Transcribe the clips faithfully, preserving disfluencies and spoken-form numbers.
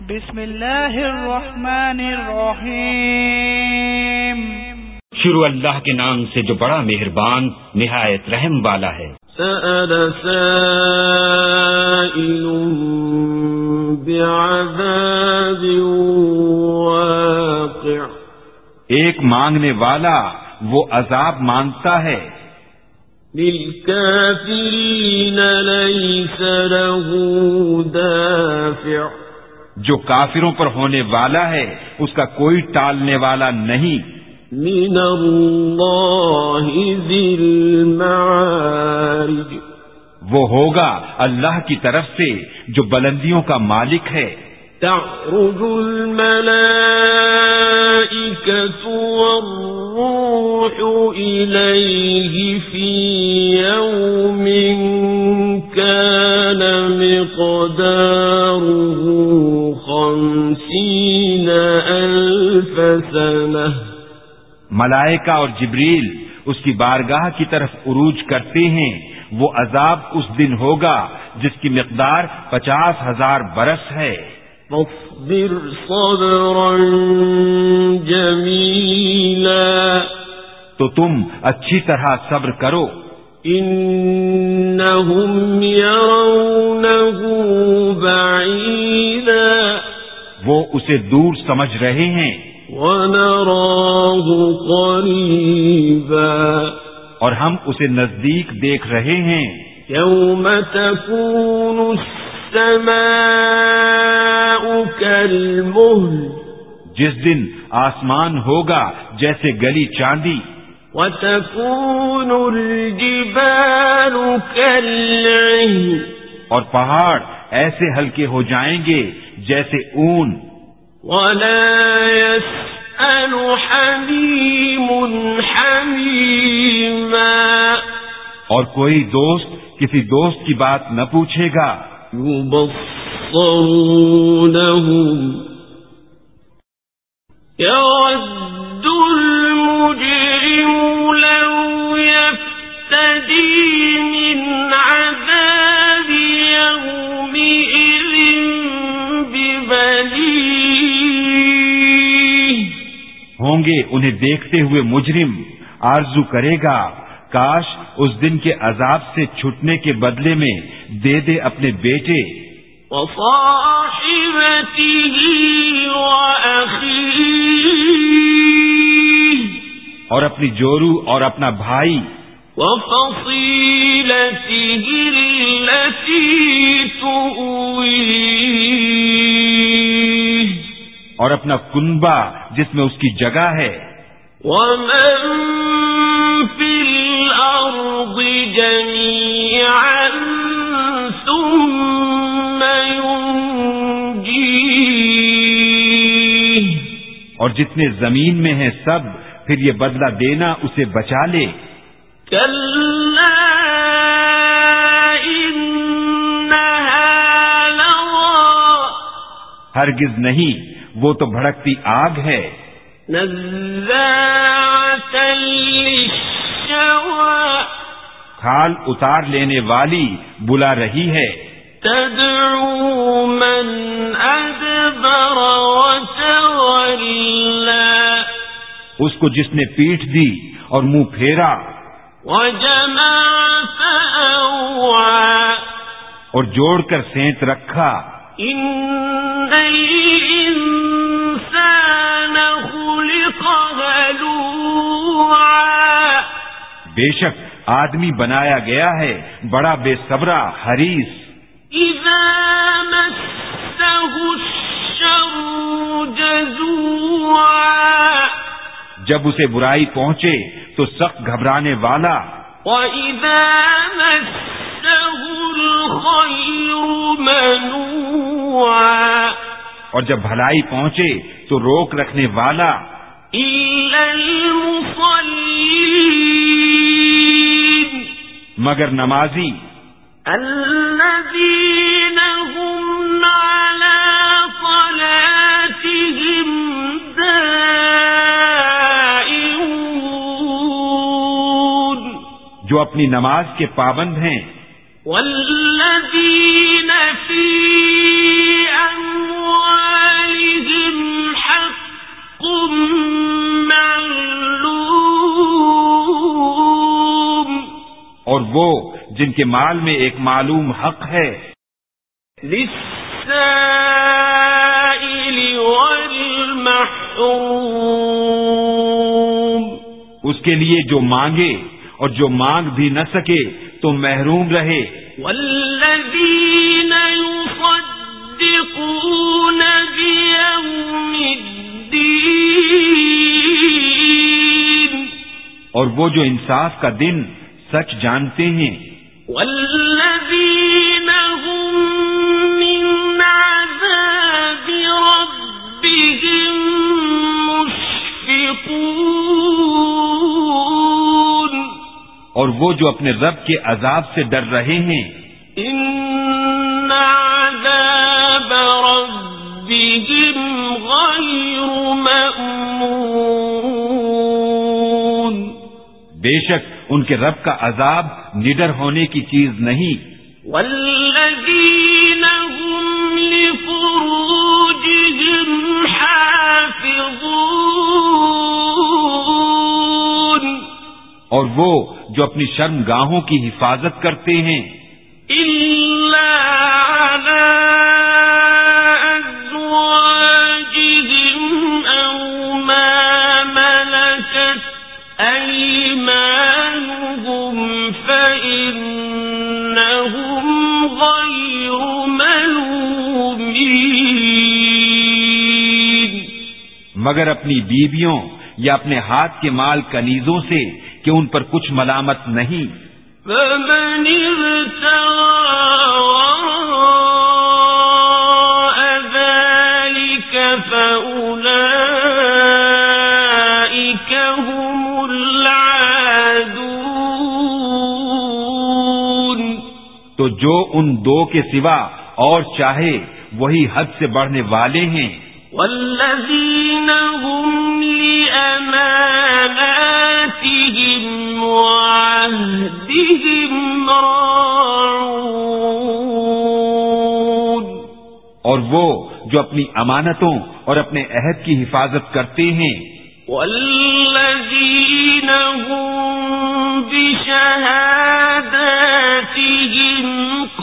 بسم اللہ الرحمن الرحیم. شروع اللہ کے نام سے جو بڑا مہربان نہایت رحم والا ہے. سأل سائل بعذاب واقع. ایک مانگنے والا وہ عذاب مانگتا ہے. للکافرین لیس له دافع. جو کافروں پر ہونے والا ہے اس کا کوئی ٹالنے والا نہیں. من اللہ ذی المعارج. وہ ہوگا اللہ کی طرف سے جو بلندیوں کا مالک ہے. تعرج الملائکۃ والروح الیہ فی یوم کان مقدارہ خمسین الف سنہ. ملائکہ اور جبریل اس کی بارگاہ کی طرف عروج کرتے ہیں. وہ عذاب اس دن ہوگا جس کی مقدار پچاس ہزار برس ہے. فاصبر صبرا جمیلا. تو تم اچھی طرح صبر کرو. انہم یرونہ بعیدا. وہ اسے دور سمجھ رہے ہیں. وَنَرَاهُ قَرِيبًا. اور ہم اسے نزدیک دیکھ رہے ہیں. يَوْمَ تَكُونُ السَّمَاءُ كَالْمُهْلِ. جس دن آسمان ہوگا جیسے گلی چاندی. وَتَكُونُ الْجِبَالُ كَالْعِهْنِ. اور پہاڑ ایسے ہلکے ہو جائیں گے جیسے اون. وَلَا يَسْأَلُ حَمِيمٌ حَمِيمًا. اور کوئی دوست کسی دوست کی بات نہ پوچھے گا. يُبَصَّرُونَهُمْ يَوَدُّ الْمُجْرِمُ لَوْ يَفْتَدِي مِنْ عَذَابِ يَوْمِئِذٍ بِبَنِيهِ. ہوں گے انہیں دیکھتے ہوئے مجرم آرزو کرے گا کاش اس دن کے عذاب سے چھٹنے کے بدلے میں دے دے اپنے بیٹے. وَصَاحِبَتِهِ وَأَخِيهِ. اور اپنی جورو اور اپنا بھائی. وَفَصِيلَتِهِ الَّتِي تُؤْوِيهِ. اور اپنا کنبہ جس میں اس کی جگہ ہے. وَمَن فِي الْأَرْضِ جَمِيعًا ثُمَّ يُنْجِيهِ. اور جتنے زمین میں ہیں سب پھر یہ بدلہ دینا اسے بچا لے. كَلَّا إِنَّهَا لَظَىٰ. ہرگز نہیں وہ تو بھڑکتی آگ ہے. نَزَّاعَةً لِلشَّوَىٰ. کھال اتار لینے والی بلا رہی ہے. تَدْعُو مَنْ أَدْبَرَ وَتَوَلَّىٰ. اس کو جس نے پیٹھ دی اور منہ پھیرا. وَجَمَعَ فَأَوْعَىٰ. اور جوڑ کر سینت رکھا. إِنَّ الْإِنسَانَ خُلِقَ هَلُوعًا. بے شک آدمی بنایا گیا ہے بڑا بے صبرا حریص. إِذَا مَسَّهُ الشَّرُّ جَزُوعًا. جب اسے برائی پہنچے تو سخت گھبرانے والا. وَإِذَا مَسَّهُ الْخَيْرُ مَنُوعًا. اور جب بھلائی پہنچے تو روک رکھنے والا. إِلَّا الْمُصَلِّينَ. مگر نمازی. الَّذِينَ هُمْ عَلَى صَلَاتِهِمْ دَائِمُونَ. جو اپنی نماز کے پابند ہیں. وَالَّذِينَ فِي أَمْوَالِهِمْ وہ جن کے مال میں ایک معلوم حق ہے، للسائل والمحروم، اس کے لیے جو مانگے اور جو مانگ بھی نہ سکے تو محروم رہے، والذین یصدقون بیوم الدین، اور وہ جو انصاف کا دن سچ جانتے ہیں، والذین هم من عذاب ربهم مشفقون، اور وہ جو اپنے رب کے عذاب سے ڈر رہے ہیں، ان عذاب ربهم غیر مأمون، بے شک ان کے رب کا عذاب نڈر ہونے کی چیز نہیں، والذین هم لفروجهم حافظون، اور وہ جو اپنی شرم گاہوں کی حفاظت کرتے ہیں، الا علی ازواجهم او ما ملکت ایمانهم فإنهم غیر ملومین، مگر اپنی بیویوں یا اپنے ہاتھ کے مال کنیزوں سے کہ ان پر کچھ ملامت نہیں، فمن ابتغى وراء ذلك فأولئك هم العادون، تو جو ان دو کے سوا اور چاہے وہی حد سے بڑھنے والے ہیں، والذین هم لأماناتهم وعهدهم راعون، اور وہ جو اپنی امانتوں اور اپنے عہد کی حفاظت کرتے ہیں، والذین هم بشہاداتهم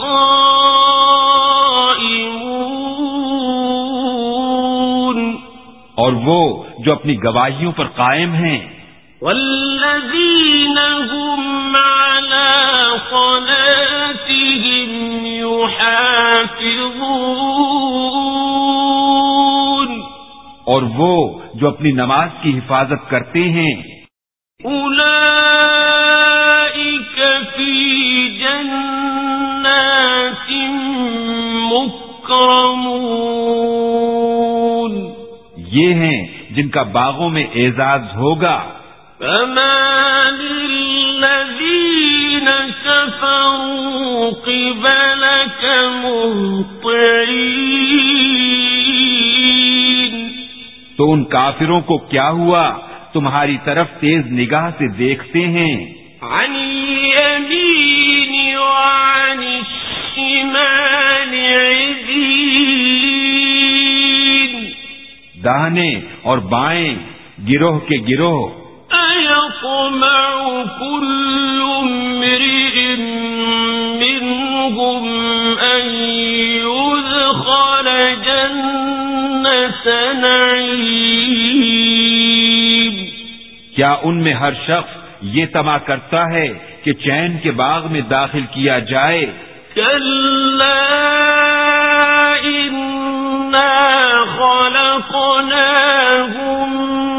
قائمون، اور وہ جو اپنی گواہیوں پر قائم ہیں، والذین هم علی صلاتهم یحافظون، اور وہ جو اپنی نماز کی حفاظت کرتے ہیں، اولئک فی جنات مکرمون، یہ ہیں جن کا باغوں میں اعزاز ہوگا، فما للذین کفروا قبلک مہطعین، تو ان کافروں کو کیا ہوا تمہاری طرف تیز نگاہ سے دیکھتے ہیں، عن الیمین وعن الشمال عزین، داہنے اور بائیں گروہ کے گروہ، ایطمع کل امرئ منهم ان يدخل جنة نعیم، کیا ان میں ہر شخص یہ طمع کرتا ہے کہ چین کے باغ میں داخل کیا جائے؟ کلا انا خلقناهم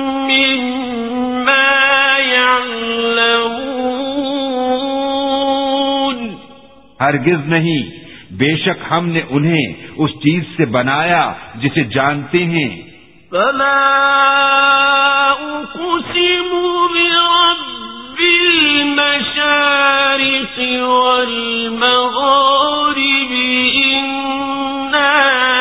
مما يعلمون، ہرگز نہیں، بے شک ہم نے انہیں اس چیز سے بنایا جسے جانتے ہیں، فلا اقسم برب المشارق والمغارب انا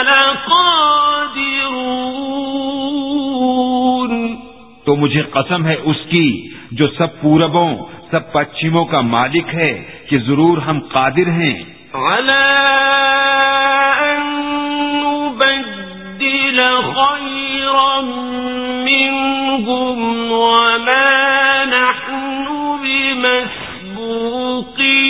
لقادرون، تو مجھے قسم ہے اس کی جو سب پوربوں سب پچھموں کا مالک ہے کہ ضرور ہم قادر ہیں، علی ان نبدل خیرا منهم وما نحن بمسبوقین،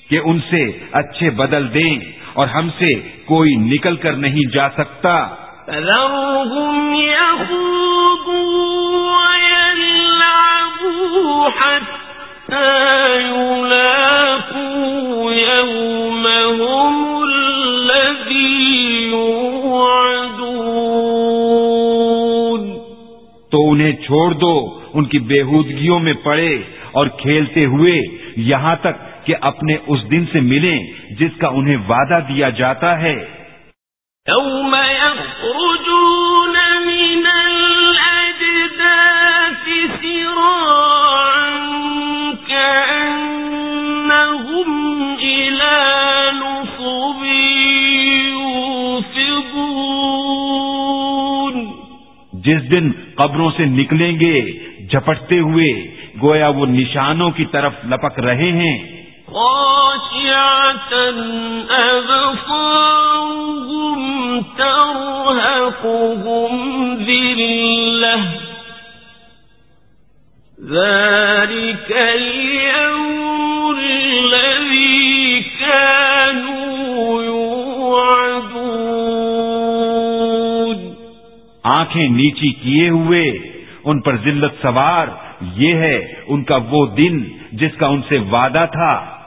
کہ ان سے اچھے بدل دیں اور ہم سے کوئی نکل کر نہیں جا سکتا. فَذَرْهُمْ يَخُوضُوا وَيَلْعَبُوا حَتَّى يُلَاقُوا يَوْمَهُمُ الَّذِي يُوعَدُونَ. تو انہیں چھوڑ دو ان کی بےہودگیوں میں پڑے اور کھیلتے ہوئے یہاں تک کہ اپنے اس دن سے ملیں جس کا انہیں وعدہ دیا جاتا ہے. يَوْمَ يَخْرُجُونَ مِنَ الْأَجْدَاثِ سِرَاعًا كَأَنَّهُمْ إِلَى نُصُبٍ يُوفِضُونَ. جس دن قبروں سے نکلیں گے جھپٹتے ہوئے گویا وہ نشانوں کی طرف لپک رہے ہیں. خاشعة أبصارهم ترهقهم ذلة ذلك اليوم الذي كانوا يوعدون. آنکھیں نیچی کیے ہوئے ان پر ذلت سوار، یہ ہے ان کا وہ دن جس کا ان سے وعدہ تھا.